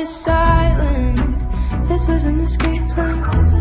is silent. This was an escape plan.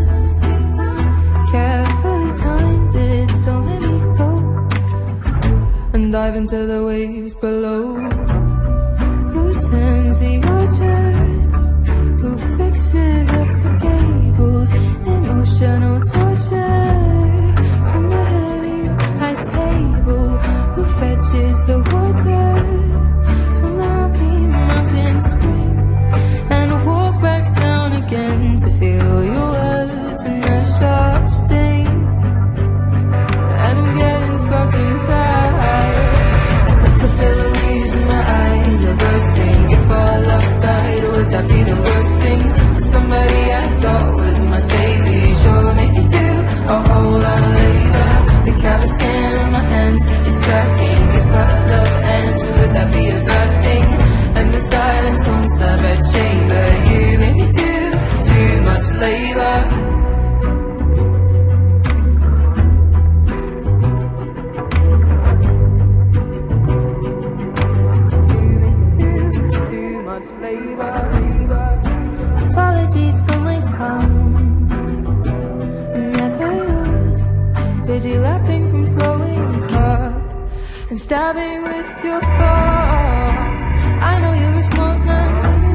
Carefully timed it, so let me go and dive into the waves below. Who turns the urges? Who fixes up the cables? Emotional torture from the heavy high table. Who fetches the water from the rocky mountain spring and walk back down again to feel your words and a sharp sting? And I'm getting fucking tired. The capillaries in my eyes are bursting. If our love died, would that be the worst thing? For somebody I thought was my savior, sure make me do a whole lot of labor. The callous skin on my hands is cracking. If our love ends, would that be a bad thing? And the silence haunts our bed chamber. You make me do too much labor. Apologies for my tongue, I never used. Busy lapping from flowing cup and stabbing with your fork. I know you're a smart man,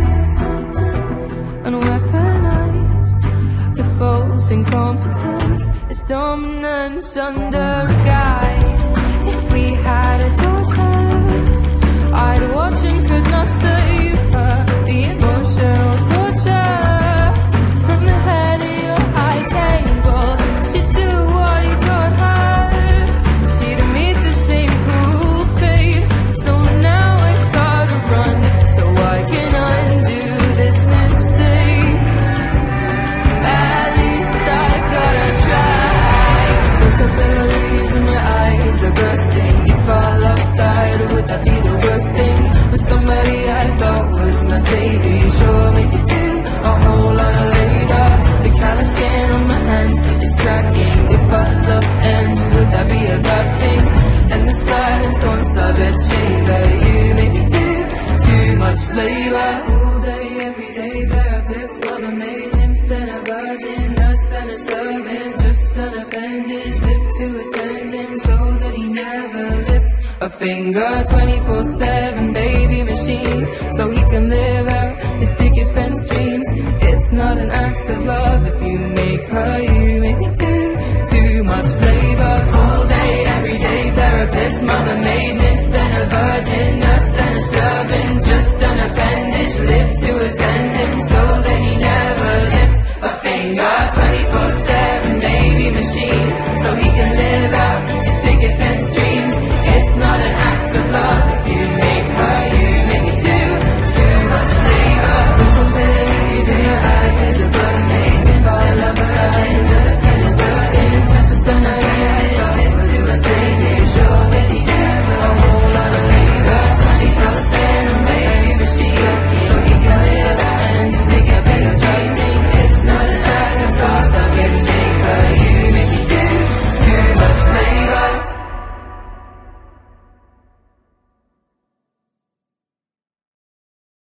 and weaponize the false incompetence. It's dominance under a guy. If we had a daughter, I'd watch and could not save her. The emotional torture from the head of your high table. She'd do what you taught her. She'd meet the same cruel fate. So now I've gotta run so I can undo this mistake. At least I've gotta try. The capillaries in my eyes are bursting. If our love died, would that be the worst thing? For somebody I thought was my savior, sure make it do a whole lot of labor. The callous skin on my hands is cracking. If our love ends, would that be a bad thing? And the silence haunts our bed chamber. You make me do too much labor. All day, every day, therapist, mother made, nymph then a virgin, nurse then a servant, just an appendage, live to attend him so that he never lifts a finger. 24/7 baby machine, so he can live out his picket fence dreams. It's not an act of love if you make her. You make me do too much love.